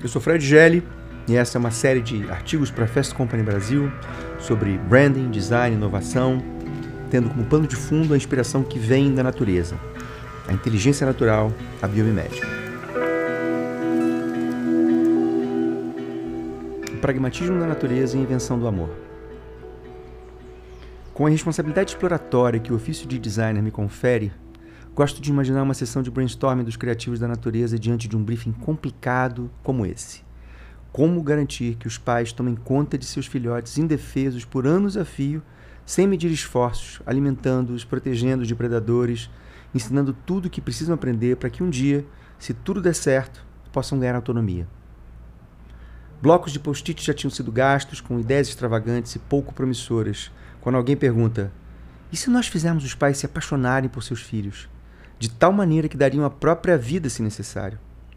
Eu sou Fred Gelli e essa é uma série de artigos para a Fast Company Brasil sobre branding, design, inovação, tendo como pano de fundo a inspiração que vem da natureza, a inteligência natural, a biomimética. O pragmatismo da natureza e a invenção do amor. Com a responsabilidade exploratória que o ofício de designer me confere, gosto de imaginar uma sessão de brainstorming dos criativos da natureza diante de um briefing complicado como esse. Como garantir que os pais tomem conta de seus filhotes indefesos por anos a fio, sem medir esforços, alimentando-os, protegendo-os de predadores, ensinando tudo o que precisam aprender para que um dia, se tudo der certo, possam ganhar autonomia. Blocos de post-it já tinham sido gastos com ideias extravagantes e pouco promissoras, quando alguém pergunta: e se nós fizermos os pais se apaixonarem por seus filhos, de tal maneira que dariam a própria vida se necessário?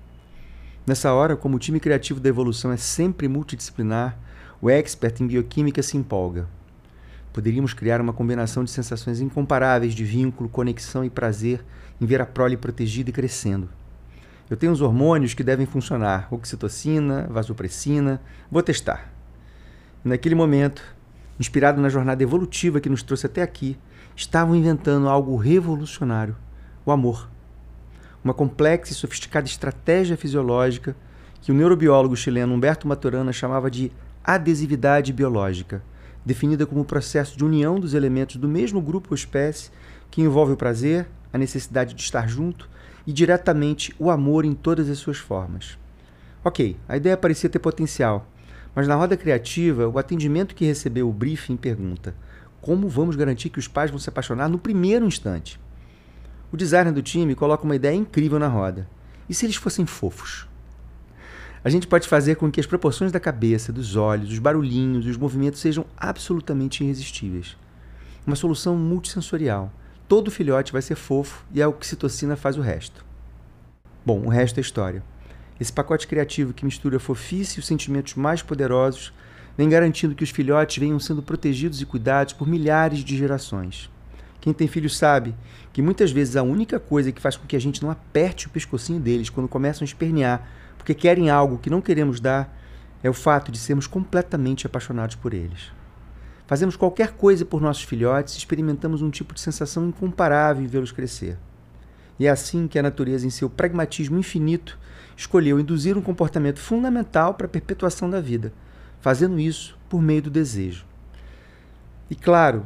Nessa hora, como o time criativo da evolução é sempre multidisciplinar, o expert em bioquímica se empolga. Poderíamos criar uma combinação de sensações incomparáveis de vínculo, conexão e prazer em ver a prole protegida e crescendo. Eu tenho os hormônios que devem funcionar: oxitocina, vasopressina. Vou testar. E naquele momento, inspirado na jornada evolutiva que nos trouxe até aqui, estavam inventando algo revolucionário: o amor. Uma complexa e sofisticada estratégia fisiológica que o neurobiólogo chileno Humberto Maturana chamava de adesividade biológica, definida como o processo de união dos elementos do mesmo grupo ou espécie que envolve o prazer, a necessidade de estar junto e diretamente o amor em todas as suas formas. Ok, a ideia parecia ter potencial, mas na roda criativa, o atendimento que recebeu o briefing pergunta: como vamos garantir que os pais vão se apaixonar no primeiro instante? O designer do time coloca uma ideia incrível na roda: e se eles fossem fofos? A gente pode fazer com que as proporções da cabeça, dos olhos, os barulhinhos e os movimentos sejam absolutamente irresistíveis. Uma solução multissensorial. Todo filhote vai ser fofo e a oxitocina faz o resto. Bom, o resto é história. Esse pacote criativo que mistura a fofice e os sentimentos mais poderosos vem garantindo que os filhotes venham sendo protegidos e cuidados por milhares de gerações. Quem tem filhos sabe que muitas vezes a única coisa que faz com que a gente não aperte o pescocinho deles quando começam a espernear porque querem algo que não queremos dar é o fato de sermos completamente apaixonados por eles. Fazemos qualquer coisa por nossos filhotes e experimentamos um tipo de sensação incomparável em vê-los crescer. E é assim que a natureza, em seu pragmatismo infinito, escolheu induzir um comportamento fundamental para a perpetuação da vida, fazendo isso por meio do desejo. E claro,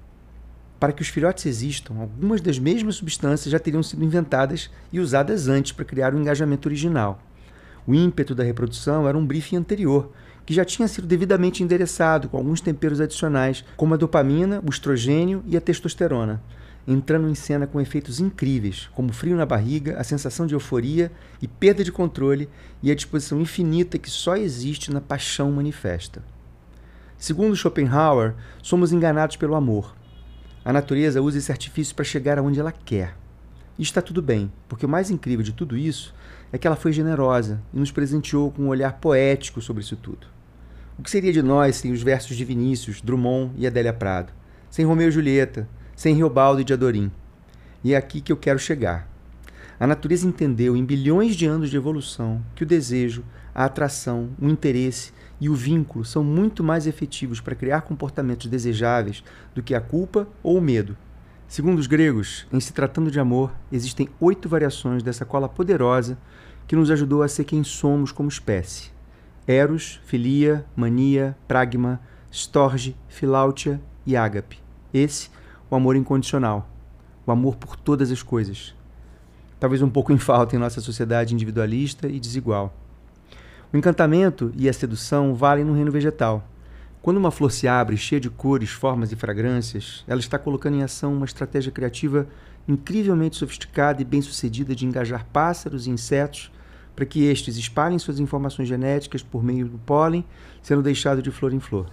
para que os filhotes existam, algumas das mesmas substâncias já teriam sido inventadas e usadas antes para criar o engajamento original. O ímpeto da reprodução era um briefing anterior, que já tinha sido devidamente endereçado com alguns temperos adicionais, como a dopamina, o estrogênio e a testosterona, entrando em cena com efeitos incríveis, como frio na barriga, a sensação de euforia e perda de controle e a disposição infinita que só existe na paixão manifesta. Segundo Schopenhauer, somos enganados pelo amor. A natureza usa esse artifício para chegar aonde ela quer. E está tudo bem, porque o mais incrível de tudo isso é que ela foi generosa e nos presenteou com um olhar poético sobre isso tudo. O que seria de nós sem os versos de Vinícius, Drummond e Adélia Prado? Sem Romeu e Julieta? Sem Riobaldo e de Adorim? E é aqui que eu quero chegar. A natureza entendeu, em bilhões de anos de evolução, que o desejo, a atração, o interesse e o vínculo são muito mais efetivos para criar comportamentos desejáveis do que a culpa ou o medo. Segundo os gregos, em se tratando de amor, existem 8 variações dessa cola poderosa que nos ajudou a ser quem somos como espécie: eros, filia, mania, pragma, storge, filáutia e ágape. Esse, o amor incondicional, o amor por todas as coisas. Talvez um pouco em falta em nossa sociedade individualista e desigual. O encantamento e a sedução valem no reino vegetal. Quando uma flor se abre, cheia de cores, formas e fragrâncias, ela está colocando em ação uma estratégia criativa incrivelmente sofisticada e bem-sucedida de engajar pássaros e insetos para que estes espalhem suas informações genéticas por meio do pólen, sendo deixado de flor em flor.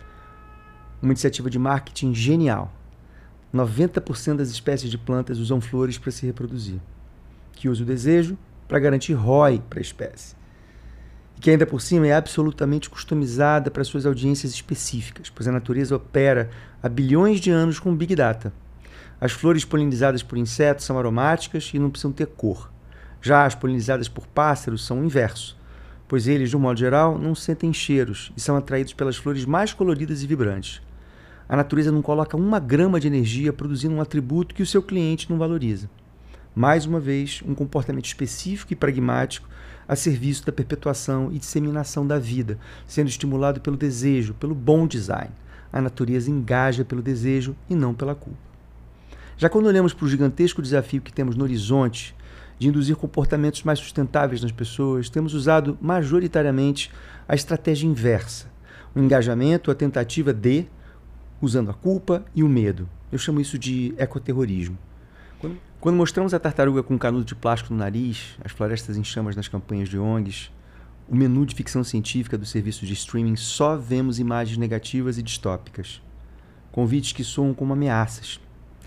Uma iniciativa de marketing genial. 90% das espécies de plantas usam flores para se reproduzir, que usa o desejo para garantir ROI para a espécie. E que ainda por cima é absolutamente customizada para suas audiências específicas, pois a natureza opera há bilhões de anos com Big Data. As flores polinizadas por insetos são aromáticas e não precisam ter cor. Já as polinizadas por pássaros são o inverso. pois eles, de um modo geral, não sentem cheiros e são atraídos pelas flores mais coloridas e vibrantes. A natureza não coloca 1 grama de energia produzindo um atributo que o seu cliente não valoriza. Mais uma vez, um comportamento específico e pragmático a serviço da perpetuação e disseminação da vida, sendo estimulado pelo desejo, pelo bom design. A natureza engaja pelo desejo e não pela culpa. Já quando olhamos para o gigantesco desafio que temos no horizonte de induzir comportamentos mais sustentáveis nas pessoas, temos usado majoritariamente a estratégia inversa, o engajamento, a tentativa de, usando a culpa e o medo. Eu chamo isso de ecoterrorismo. Quando mostramos a tartaruga com um canudo de plástico no nariz, as florestas em chamas nas campanhas de ONGs, o menu de ficção científica dos serviços de streaming, só vemos imagens negativas e distópicas. Convites que soam como ameaças.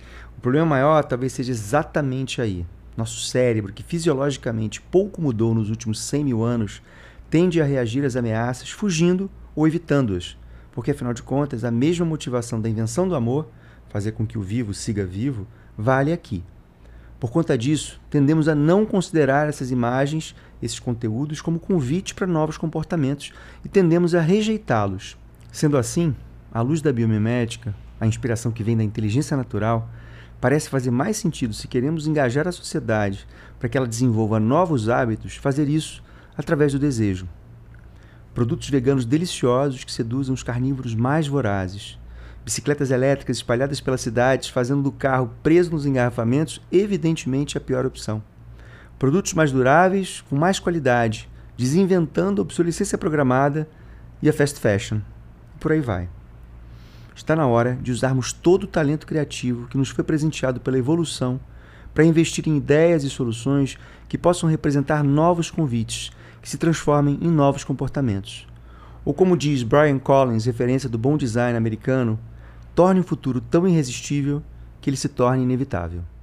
O problema maior talvez seja exatamente aí. Nosso cérebro, que fisiologicamente pouco mudou nos últimos 100 mil anos, tende a reagir às ameaças fugindo ou evitando-as, porque afinal de contas a mesma motivação da invenção do amor, fazer com que o vivo siga vivo, vale aqui. Por conta disso, tendemos a não considerar essas imagens, esses conteúdos, como convite para novos comportamentos e tendemos a rejeitá-los. Sendo assim, à luz da biomimética, a inspiração que vem da inteligência natural, parece fazer mais sentido, se queremos engajar a sociedade para que ela desenvolva novos hábitos, fazer isso através do desejo. Produtos veganos deliciosos que seduzem os carnívoros mais vorazes. Bicicletas elétricas espalhadas pelas cidades, fazendo do carro preso nos engarrafamentos, evidentemente a pior opção. Produtos mais duráveis, com mais qualidade, desinventando a obsolescência programada e a fast fashion. Por aí vai. Está na hora de usarmos todo o talento criativo que nos foi presenteado pela evolução para investir em ideias e soluções que possam representar novos convites, que se transformem em novos comportamentos. Ou como diz Brian Collins, referência do bom design americano, torne o futuro tão irresistível que ele se torne inevitável.